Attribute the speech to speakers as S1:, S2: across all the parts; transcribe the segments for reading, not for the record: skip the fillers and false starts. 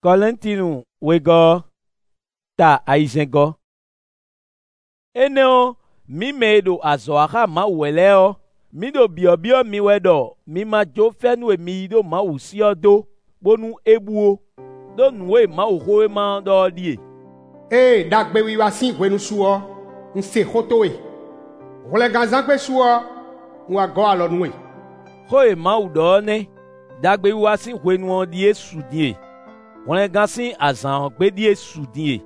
S1: Kɔlɛntinu wegɔ ta aizɛgɔ. Eneo mi me do azɔaha ma wɛlɛɔ. Mi do biɔbiɔ mi wɛdɔ mi ma dzo fɛnu mi do ma wusiɔ do bonu ebuo do nue ma wo ma dɔ die.
S2: Dagbe wi wa si wenu suɔ nse xotoe. Wole gazakpe suɔ wa gɔ alɔ nue.
S1: Hoe ma wu dɔ ne dagbe wi wa si wenu die su die. Wole gasi azan gbe die su die.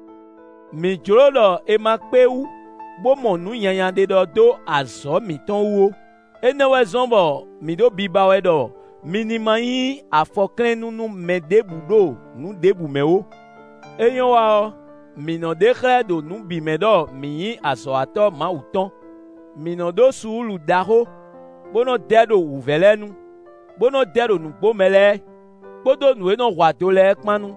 S1: Mi dzro dɔ ema kpewu bomo nu nyanya de dɔ do azɔ mi tɔn wo. Enewɛ zɔnbɔ mi do biba wɛ dɔ minima yi afɔklɛ nunu mɛ debu do nu debu mɛ wo. Enyo wa minɔ de xlɛ do nu bi mɛ dɔ mi yi azɔatɔ mawu tɔn. Minɔ do suulu daho bono dɛ do wuvɛlɛ nu bono dɛ do nukpo mɛ lɛ kpodo nu enɔ hwa do lɛ kpanu.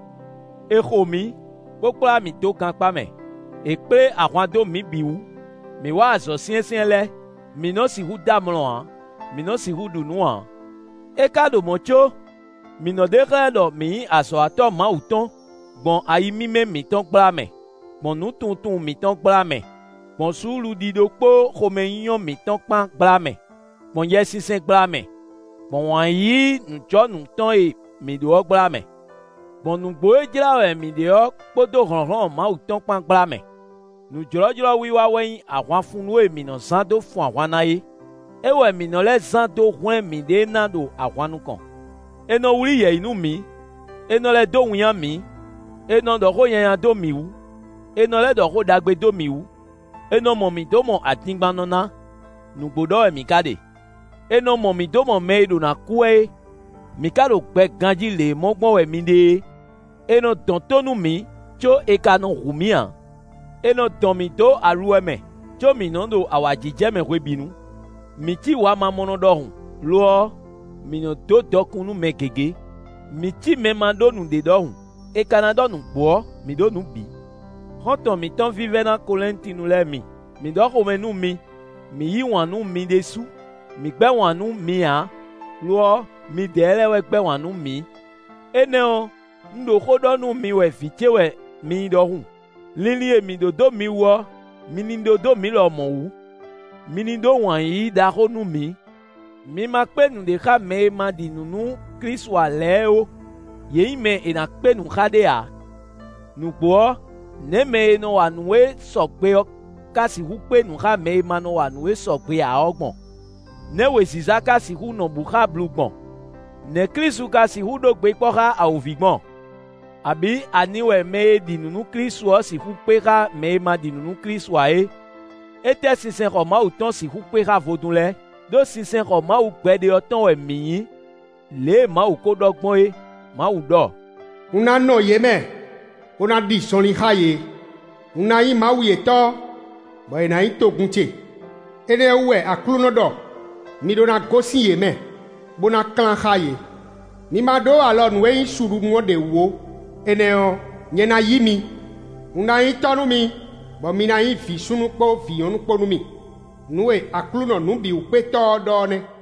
S1: Exo mi kpokpla mi to kankpa mɛ ekple ahwa do mi biwu mi wa azɔ siɛsiɛ lɛ. Minɔ si hu damlɔa minɔ si hu dunua. Eka do mɔtso minɔ de xlɛ dɔ mi yi azɔatɔ mawu tɔn gbɔn ayi mime mitɔn kpla mɛ gbɔn nutuntun mitɔn kpla mɛ gbɔn suulu dido kpo xomenyɔ mitɔn kpa kpla mɛ gbɔn yɛ sisɛ kpla mɛ gbɔn wɔn yi nutsɔnutɔn ye mi do kpla mɛ gbɔn nugbo edzra wɛ mi de yɔ kpodo hlɔhlɔ mawu tɔn kpa kpla mɛ. Nudzrɔdzrɔ wiwa wɛnyi ahwafunu ye minɔ zã do fún ahwa na ye. Ewɔ minɔ lɛ zã do hlẽ mi de na do ahwanu kɔn. Enɔ wuli yɛ inu mi. Enɔ lɛ do wunya mi. Enɔ dɔxɔ nyanya do mi wu. Enɔ lɛ dɔxɔ dagbe do mi wu. Enɔ mɔ mi do mɔ atingbanɔna. Nugbodɔ wɛ mi ka de. Enɔ mɔ mi do mɔ mɛ do na kue. Mi ka do gbɛ ganji le mɔgbɔn wɛ mi de. Enɔ dɔn tonu mi tso eka nɔ hu mi a. Enɔ dɔn mi do aluɛ mɛ tso mi nɔ do awadzidze mɛ hoe binu. Mi ti wa ma mɔnɔ dɔ hun loɔ mi nɔ do dɔkunu mɛ gege. Mi ti mɛ ma do nu de dɔ hun. Ekana dɔ nu gbɔ mi do nu bi. Xɔtɔn mi tɔn vivɛ na Kɔlɛntinu lɛ mi dɔ xɔmɛ nu mi yi wɔn nu mi de su mi gbɛ wɔn nu mi a loɔ mi de lɛ wɛ gbɛ wɔn nu mi. Eneo ŋdo xɔ dɔ nu mi wɛ vitse wɛ mi dɔ hun. Lili ye mi do mi wɔ mini do mi lɔ mɔ wu mini do wɔn yi da xɔ nu mi. Mi ma kpe nu de xa mɛ ma di nunu Kristoa lɛ o. Yeyi mɛ ena kpe nu xa de a. Nugboɔ ne mɛ enɔ wa nue sɔgbe kasi hu kpe nu xa mɛ ma nɔ wa nue sɔgbe a ɔgbɔn. Ne we ziza kasi hu nɔ bu xa blu gbɔn. Ne Kristu kasi hu do gbe kpɔ xa awovi gbɔn. Abi aniwɛ mɛ di nunu Kristoa si hu kpe xa mɛ ma di nunu Kristoa ye. Ete sisɛ xɔ mawu tɔn si hu kpe xa vodun lɛ. Do sisɛ xɔ mawu gbɛ de ɔtɔn wɛ mi yi. Le mawu ko dɔ gbɔn ye. Mawu dɔ.
S2: Una nɔ ye mɛ. Una di sɔnni xa ye. Una yi mawu ye tɔ. Bɔn ena yi togun tse. Ene wɛ aklunɔ dɔ. Mi do na gosi ye mɛ. Bona klan xa ye. Mi ma do alɔ nu yi suru ŋɔ de wo. Eneo nye na yi mi. Una yi tɔnu mi. Bɔn mi na yi vi sunukpɔ vi yɔnukpɔ nu mi. Nue aklunɔ nu bi ukpe tɔ dɔ ne.